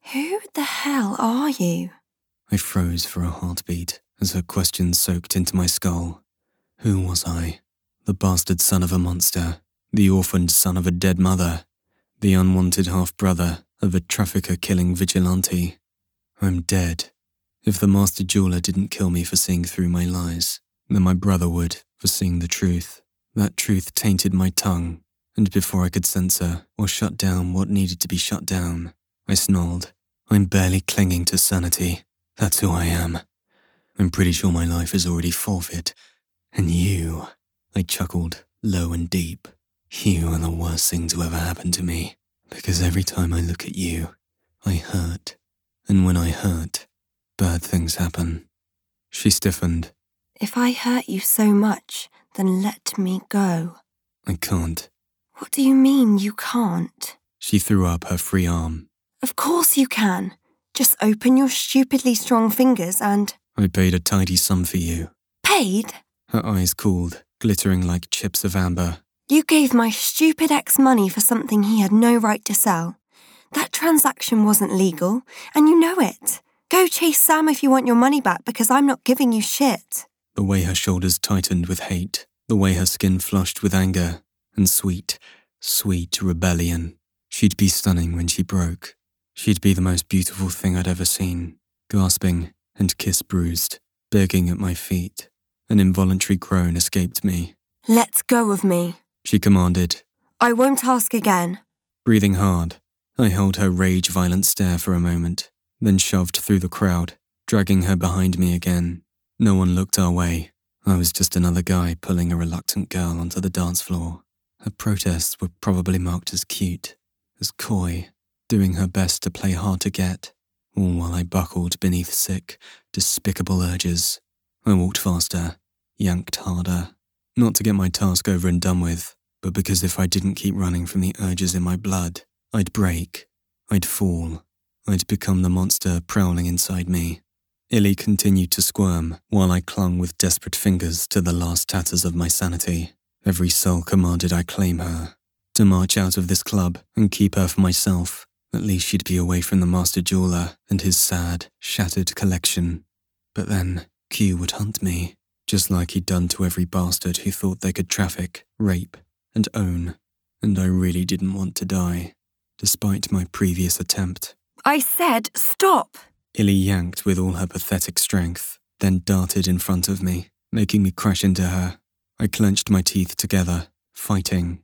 Who the hell are you? I froze for a heartbeat as her question soaked into my skull. Who was I? The bastard son of a monster, the orphaned son of a dead mother, the unwanted half-brother of a trafficker-killing vigilante. I'm dead. If the master jeweler didn't kill me for seeing through my lies, then my brother would for seeing the truth. That truth tainted my tongue, and before I could censor or shut down what needed to be shut down, I snarled, I'm barely clinging to sanity. That's who I am. I'm pretty sure my life is already forfeit. And you, I chuckled, low and deep, you are the worst thing to ever happen to me, because every time I look at you, I hurt. And when I hurt, bad things happen. She stiffened. If I hurt you so much, then let me go. I can't. What do you mean you can't? She threw up her free arm. Of course you can. Just open your stupidly strong fingers and... I paid a tidy sum for you. Paid? Her eyes cooled, glittering like chips of amber. You gave my stupid ex money for something he had no right to sell. That transaction wasn't legal, and you know it. Go chase Sam if you want your money back, because I'm not giving you shit. The way her shoulders tightened with hate, the way her skin flushed with anger, and sweet, sweet rebellion. She'd be stunning when she broke. She'd be the most beautiful thing I'd ever seen, gasping and kiss bruised, begging at my feet. An involuntary groan escaped me. Let go of me, she commanded. I won't ask again. Breathing hard, I held her rage-violent stare for a moment, then shoved through the crowd, dragging her behind me again. No one looked our way. I was just another guy pulling a reluctant girl onto the dance floor. Her protests were probably marked as cute, as coy, doing her best to play hard to get, all while I buckled beneath sick, despicable urges. I walked faster, yanked harder, not to get my task over and done with, but because if I didn't keep running from the urges in my blood, I'd break, I'd fall, I'd become the monster prowling inside me. Illy continued to squirm while I clung with desperate fingers to the last tatters of my sanity. Every soul commanded I claim her, to march out of this club and keep her for myself. At least she'd be away from the master jeweler and his sad, shattered collection. But then Q would hunt me, just like he'd done to every bastard who thought they could traffic, rape, and own. And I really didn't want to die, despite my previous attempt. I said stop! Illy yanked with all her pathetic strength, then darted in front of me, making me crash into her. I clenched my teeth together, fighting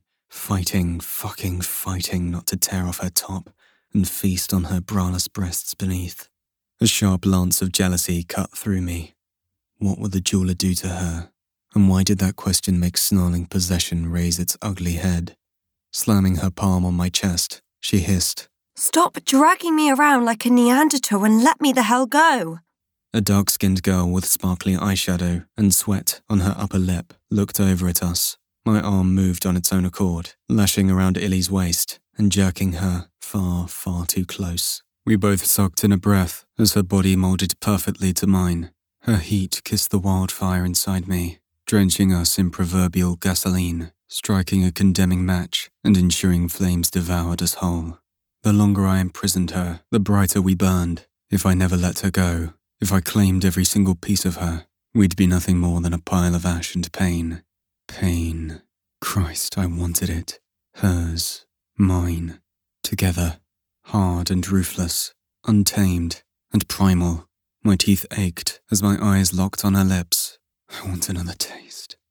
not to tear off her top and feast on her braless breasts beneath. A sharp lance of jealousy cut through me. What would the jeweler do to her? And why did that question make snarling possession raise its ugly head? Slamming her palm on my chest, she hissed, Stop dragging me around like a Neanderthal and let me the hell go. A dark-skinned girl with sparkly eyeshadow and sweat on her upper lip looked over at us. My arm moved on its own accord, lashing around Illy's waist and jerking her far, far too close. We both sucked in a breath as her body molded perfectly to mine. Her heat kissed the wildfire inside me, drenching us in proverbial gasoline, striking a condemning match and ensuring flames devoured us whole. The longer I imprisoned her, the brighter we burned. If I never let her go, if I claimed every single piece of her, we'd be nothing more than a pile of ash and pain. Pain. Christ, I wanted it. Hers. Mine. Together. Hard and ruthless. Untamed. And primal. My teeth ached as my eyes locked on her lips. I want another taste.